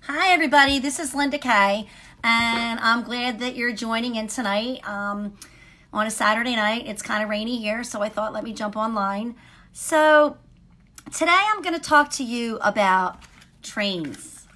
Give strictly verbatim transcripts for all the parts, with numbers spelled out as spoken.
Hi, everybody. This is Linda Kay, and I'm glad that you're joining in tonight um, on a Saturday night. It's kind of rainy here, so I thought let me jump online. So today I'm going to talk to you about trains.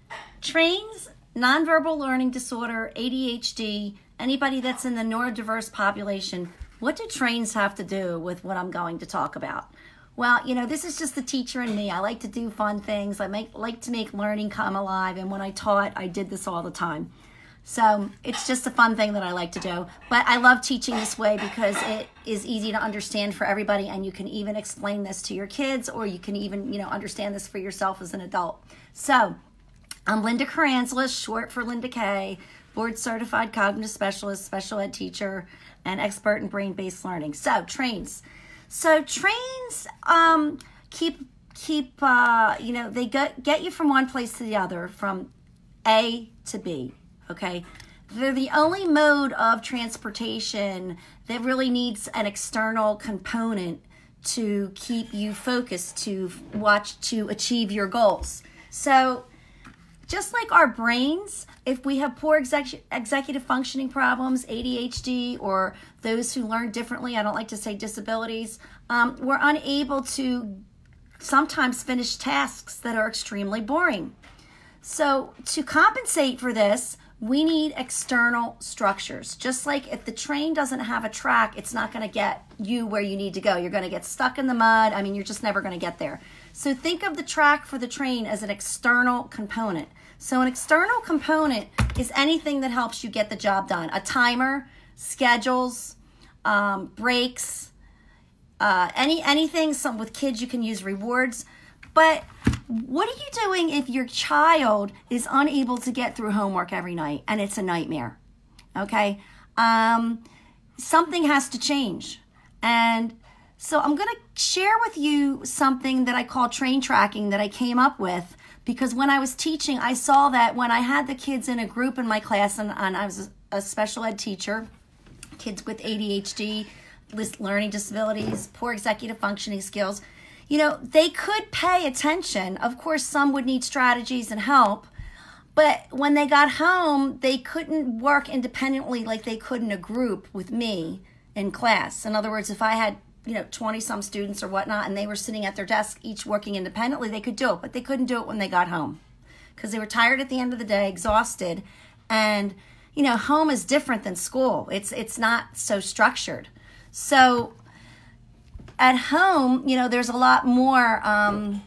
Trains, nonverbal learning disorder, A D H D, anybody that's in the neurodiverse population. What do trains have to do with what I'm going to talk about? Well, you know, this is just the teacher in me. I like to do fun things. I make, like to make learning come alive. And when I taught, I did this all the time. So it's just a fun thing that I like to do. But I love teaching this way because it is easy to understand for everybody. And you can even explain this to your kids, or you can even, you know, understand this for yourself as an adult. So I'm Linda Caranzelas, short for Linda Kay, board certified cognitive specialist, special ed teacher, and expert in brain-based learning. So trains. So trains um, keep, keep uh, you know, they get, get you from one place to the other, from A to B, okay? They're the only mode of transportation that really needs an external component to keep you focused, to watch, to achieve your goals. So just like our brains, if we have poor execu- executive functioning problems, A D H D, or those who learn differently, I don't like to say disabilities, um, we're unable to sometimes finish tasks that are extremely boring. So to compensate for this, we need external structures. Just like if the train doesn't have a track, it's not going to get you where you need to go. You're going to get stuck in the mud. I mean, you're just never going to get there. So think of the track for the train as an external component. So an external component is anything that helps you get the job done. A timer, schedules, um, breaks, uh, any anything. Some with kids you can use rewards. But what are you doing if your child is unable to get through homework every night and it's a nightmare? Okay, um, something has to change. And so I'm going to share with you something that I call train tracking that I came up with. Because when I was teaching, I saw that when I had the kids in a group in my class, and, and I was a special ed teacher, kids with A D H D, learning disabilities, poor executive functioning skills, you know, they could pay attention. Of course, some would need strategies and help. But when they got home, they couldn't work independently like they could in a group with me in class. In other words, if I had you know, twenty some students or whatnot, and they were sitting at their desk, each working independently, they could do it, but they couldn't do it when they got home because they were tired at the end of the day, exhausted. And, you know, home is different than school. It's, it's not so structured. So at home, you know, there's a lot more um,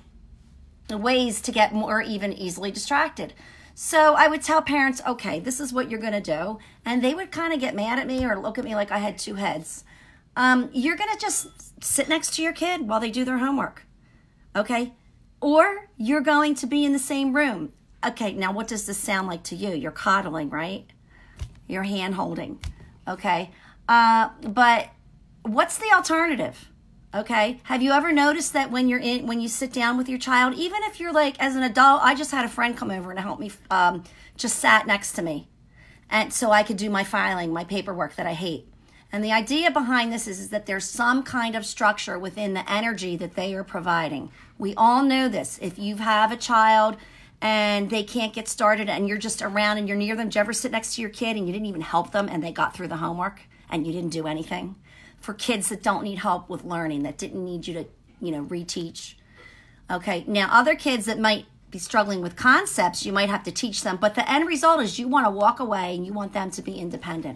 ways to get more even easily distracted. So I would tell parents, okay, this is what you're going to do. And they would kind of get mad at me or look at me like I had two heads. Um, you're going to just sit next to your kid while they do their homework, okay? Or you're going to be in the same room. Okay, now what does this sound like to you? You're coddling, right? You're hand-holding, okay? Uh, but what's the alternative, okay? Have you ever noticed that when you're in, when you sit down with your child, even if you're like, as an adult, I just had a friend come over and help me, um, just sat next to me. And so I could do my filing, my paperwork that I hate. And the idea behind this is, is that there's some kind of structure within the energy that they are providing. We all know this. If you have a child and they can't get started and you're just around and you're near them, did you ever sit next to your kid and you didn't even help them and they got through the homework and you didn't do anything? For kids that don't need help with learning, that didn't need you to, you know, reteach. Okay, now other kids that might be struggling with concepts, you might have to teach them, but the end result is you want to walk away and you want them to be independent.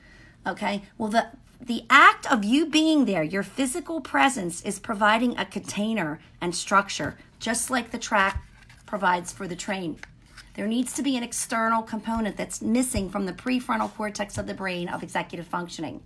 Okay, well, the, the act of you being there, your physical presence, is providing a container and structure, just like the track provides for the train. There needs to be an external component that's missing from the prefrontal cortex of the brain of executive functioning.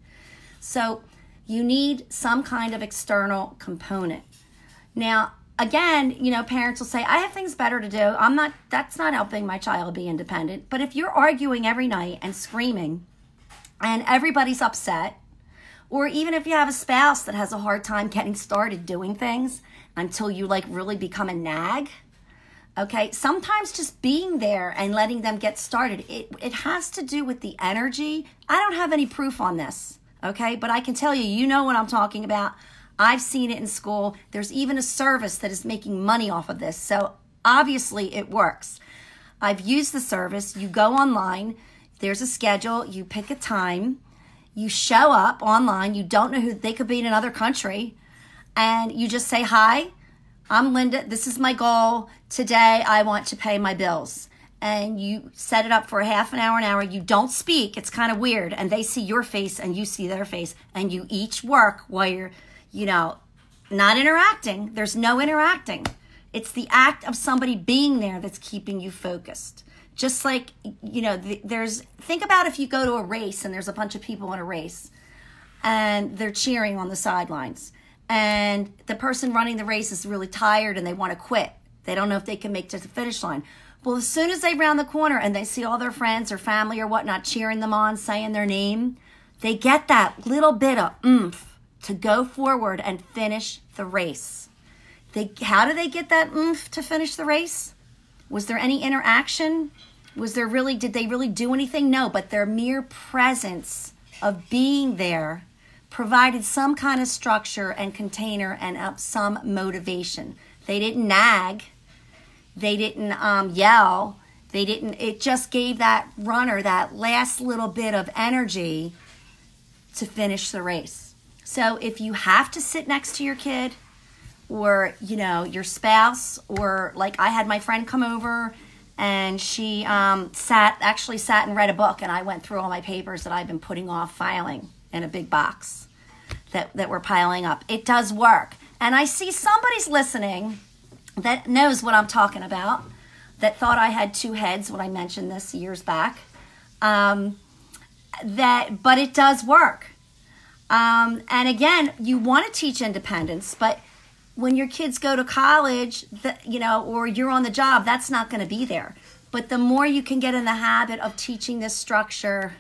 So you need some kind of external component. Now, again, you know, parents will say, I have things better to do. I'm not, that's not helping my child be independent. But if you're arguing every night and screaming, and everybody's upset, or even if you have a spouse that has a hard time getting started doing things until you like really become a nag, okay, sometimes just being there and letting them get started, it, it has to do with the energy. I don't have any proof on this, okay, but I can tell you, you know what I'm talking about. I've seen it in school. There's even a service that is making money off of this, so obviously it works. I've used the service. You go online, there's a schedule, you pick a time, you show up online, you don't know who, they could be in another country, and you just say, hi, I'm Linda, this is my goal. Today I want to pay my bills. And you set it up for a half an hour, an hour. You don't speak. It's kind of weird. And they see your face and you see their face. And you each work while you're, you know, not interacting. There's no interacting. It's the act of somebody being there that's keeping you focused. Just like, you know, there's, think about if you go to a race and there's a bunch of people in a race and they're cheering on the sidelines. And the person running the race is really tired and they want to quit. They don't know if they can make it to the finish line. Well, as soon as they round the corner and they see all their friends or family or whatnot cheering them on, saying their name, they get that little bit of oomph to go forward and finish the race. They, how do they get that oomph to finish the race? Was there any interaction? Was there really, did they really do anything? No, but their mere presence of being there provided some kind of structure and container and uh, some motivation. They didn't nag. They didn't um, yell. They didn't, it just gave that runner that last little bit of energy to finish the race. So if you have to sit next to your kid or, you know, your spouse, or like I had my friend come over and she um, sat, actually sat and read a book, and I went through all my papers that I've been putting off filing in a big box that, that were piling up. It does work. And I see somebody's listening that knows what I'm talking about, that thought I had two heads when I mentioned this years back. Um, that, but it does work. Um, and again, you want to teach independence, but when your kids go to college, the, you know, or you're on the job, that's not going to be there. But the more you can get in the habit of teaching this structure,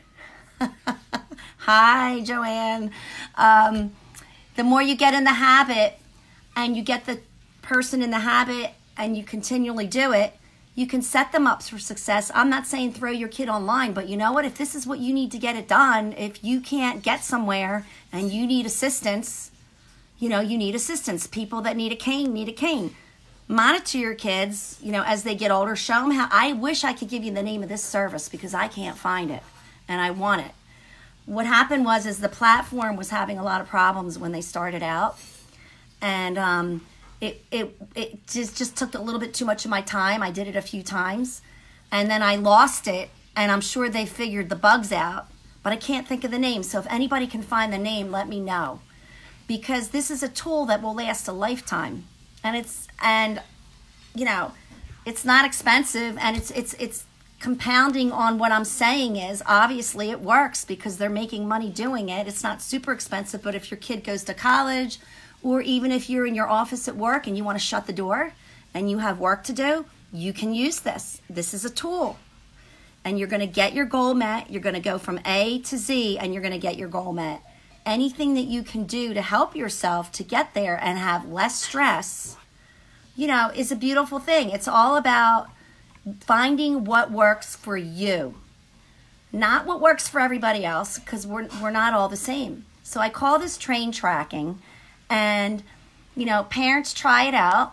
hi, Joanne, um, the more you get in the habit and you get the person in the habit and you continually do it, you can set them up for success. I'm not saying throw your kid online, but you know what? If this is what you need to get it done, if you can't get somewhere and you need assistance, you know, you need assistance. People that need a cane need a cane. Monitor your kids, you know, as they get older. Show them how. I wish I could give you the name of this service because I can't find it and I want it. What happened was is the platform was having a lot of problems when they started out. And um, it, it, it just, just took a little bit too much of my time. I did it a few times. And then I lost it. And I'm sure they figured the bugs out. But I can't think of the name. So if anybody can find the name, let me know. Because this is a tool that will last a lifetime. And it's, and, you know, it's not expensive. And it's, it's, it's compounding on what I'm saying is, obviously it works because they're making money doing it. It's not super expensive. But if your kid goes to college, or even if you're in your office at work and you want to shut the door and you have work to do, you can use this. This is a tool. And you're going to get your goal met. You're going to go from A to Z and you're going to get your goal met. Anything that you can do to help yourself to get there and have less stress, you know, is a beautiful thing. It's all about finding what works for you, not what works for everybody else, because we're, we're not all the same. So I call this train tracking. And, you know, parents try it out.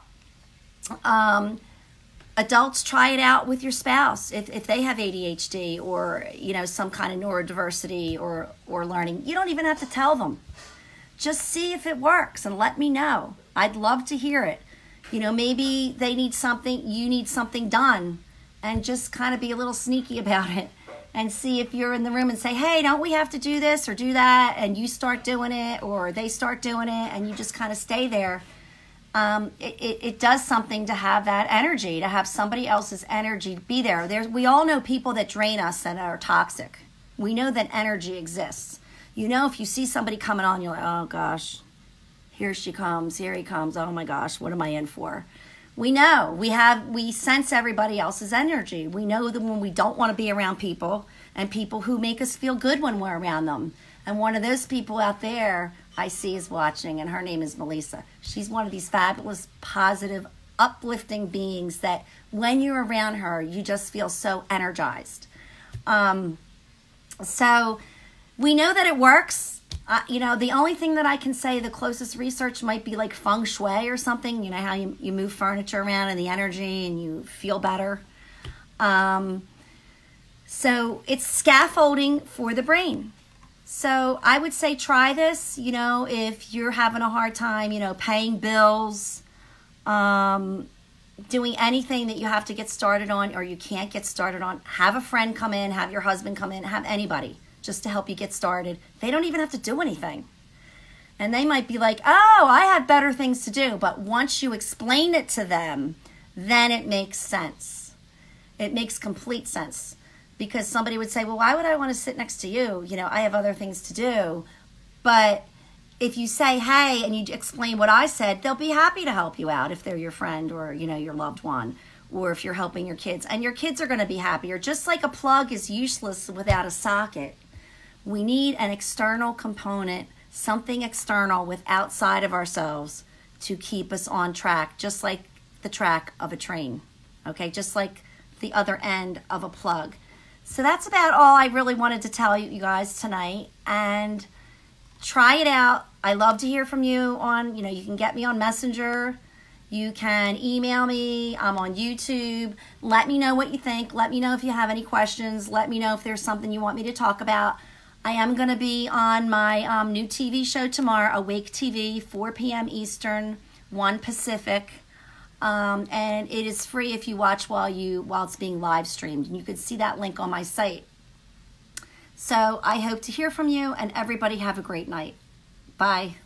Um, adults try it out with your spouse if, if they have A D H D or, you know, some kind of neurodiversity or, or learning. You don't even have to tell them. Just see if it works and let me know. I'd love to hear it. You know, maybe they need something, you need something done, and just kind of be a little sneaky about it. And see if you're in the room and say, hey, don't we have to do this or do that? And you start doing it or they start doing it and you just kind of stay there. Um, it, it, it does something to have that energy, to have somebody else's energy be there. There's, we all know people that drain us and are toxic. We know that energy exists. You know, if you see somebody coming on, you're like, oh gosh, here she comes, here he comes. Oh my gosh, what am I in for? We know, we have, we sense everybody else's energy. We know that when we don't want to be around people and people who make us feel good when we're around them. And one of those people out there I see is watching, and her name is Melissa. She's one of these fabulous, positive, uplifting beings that when you're around her, you just feel so energized. Um, so we know that it works. Uh, you know, the only thing that I can say, the closest research might be like feng shui or something. You know how you, you move furniture around and the energy and you feel better. Um, so it's scaffolding for the brain. So I would say try this, you know, if you're having a hard time, you know, paying bills, um, doing anything that you have to get started on or you can't get started on, have a friend come in, have your husband come in, have anybody just to help you get started. They don't even have to do anything. And they might be like, oh, I have better things to do. But once you explain it to them, then it makes sense. It makes complete sense. Because somebody would say, well, why would I want to sit next to you? You know, I have other things to do. But if you say, hey, and you explain what I said, they'll be happy to help you out if they're your friend or, you know, your loved one, or if you're helping your kids. And your kids are going to be happier. Just like a plug is useless without a socket, we need an external component, something external with outside of ourselves to keep us on track, just like the track of a train, okay? Just like the other end of a plug. So that's about all I really wanted to tell you guys tonight. And try it out. I love to hear from you on, you know, you can get me on Messenger. You can email me. I'm on YouTube. Let me know what you think. Let me know if you have any questions. Let me know if there's something you want me to talk about. I am going to be on my um, new T V show tomorrow, Awake T V, four p.m. Eastern, one Pacific. Um, and it is free if you watch while you while it's being live streamed. And you can see that link on my site. So I hope to hear from you, and everybody have a great night. Bye.